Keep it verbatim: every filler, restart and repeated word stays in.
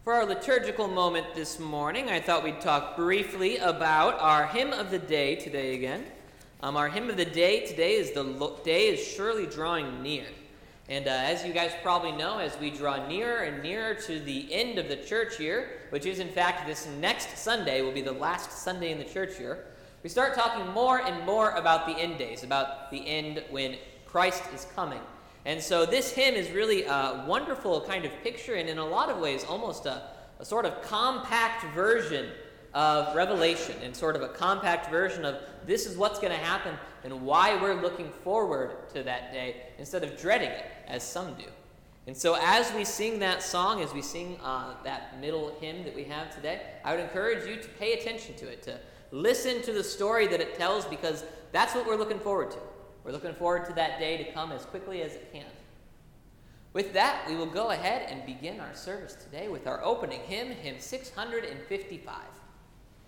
For our liturgical moment this morning, I thought we'd talk briefly about our hymn of the day today again. Um, our hymn of the day today is the lo- day is surely drawing near. And uh, as you guys probably know, as we draw nearer and nearer to the end of the church year, which is in fact this next Sunday will be the last Sunday in the church year, we start talking more and more about the end days, about the end when Christ is coming. And so this hymn is really a wonderful kind of picture, and in a lot of ways almost a, a sort of compact version of Revelation, and sort of a compact version of this is what's going to happen and why we're looking forward to that day instead of dreading it, as some do. And so as we sing that song, as we sing uh, that middle hymn that we have today, I would encourage you to pay attention to it, to listen to the story that it tells, because that's what we're looking forward to. We're looking forward to that day to come as quickly as it can. With that, we will go ahead and begin our service today with our opening hymn, hymn six hundred fifty-five.